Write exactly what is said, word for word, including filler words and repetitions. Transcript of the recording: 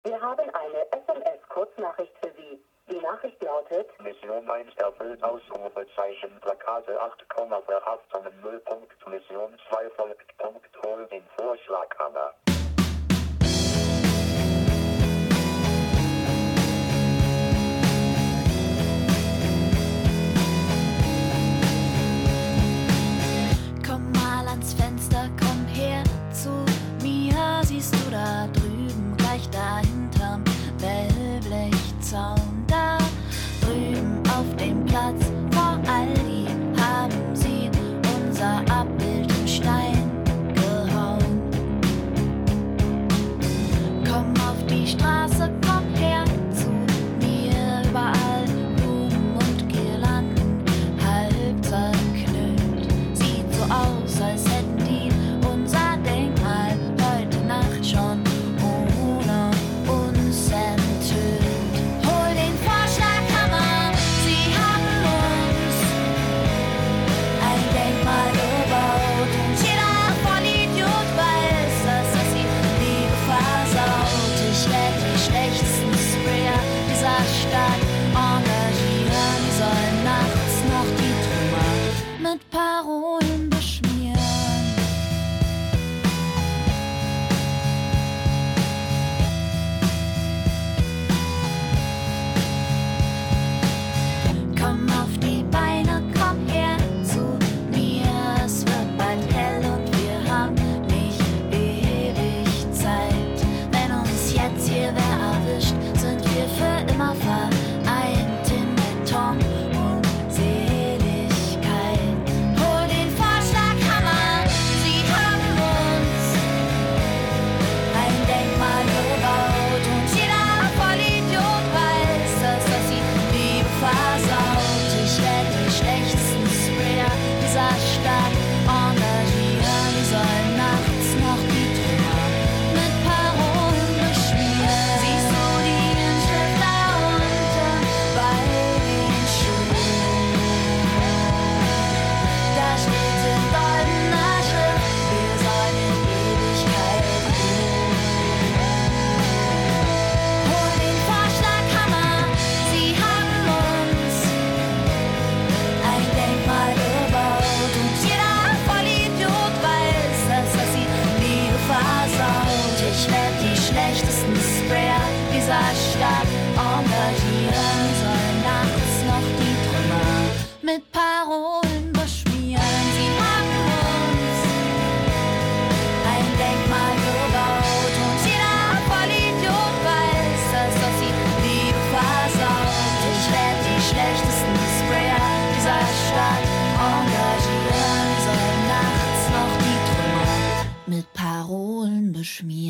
Wir haben eine S M S-Kurznachricht für Sie. Die Nachricht lautet: Mission eins erfüllt, Ausrufezeichen, Plakate acht Komma verhaftung null Punkt, Mission zwei folgt, Punkt, hol den Vorschlaghammer. Komm mal ans Fenster, komm her zu mir, siehst du da drüben, gleich da hinterm Wellblechzaun, da drüben auf dem Platz vor Aldi haben sie unser Abbild in Stein gehauen. Komm auf die Straße, komm her zu mir, überall Blumen und Girlanden, halb zerknüllt, sieht so aus, als hätten die unser Denkmal heute Nacht schon ohne uns enthüllt. Hol den Vorschlaghammer, sie haben uns ein Denkmal gebaut und jeder Vollidiot weiß, dass das die Liebe versaut. Ich werd die schlechtesten Sprayer dieser Stadt engagieren, die sollen nachts noch die Trümmer mit Parolen beschmieren. Komm auf die Beine, komm her zu mir. Es wird bald hell und wir haben nicht ewig Zeit. Wenn uns jetzt hier wer erwischt, sind wir für immer vereint in Beton und Seligkeit. Hol den Vorschlaghammer, sie haben uns ein Denkmal gebaut und jeder Vollidiot weiß, dass das die Liebe versaut. Ich werd die schlechtesten Sprayer dieser Stadt engagieren, die sollen nachts noch die Trümmer mit Parolen beschmieren. Siehst du die Inschrift da unten bei den Schuhen? Da steht in goldener Schrift, wir sollen in Ewigkeit ruhen. Hol den Vorschlaghammer, sie haben uns ein Denkmal gebaut und jeder Vollidiot weiß, dass das die Liebe versaut. Ich werd die schlechtesten Sprayer dieser Stadt engagieren, die sollen nachts noch die Trümmer mit Parolen beschmieren. Sie haben uns ein Denkmal gebaut und jeder Vollidiot weiß, dass das die Liebe versaut. Ich werd die schlechtesten Sprayer dieser Stadt engagieren, die sollen nachts noch die Trümmer mit Parolen beschmieren.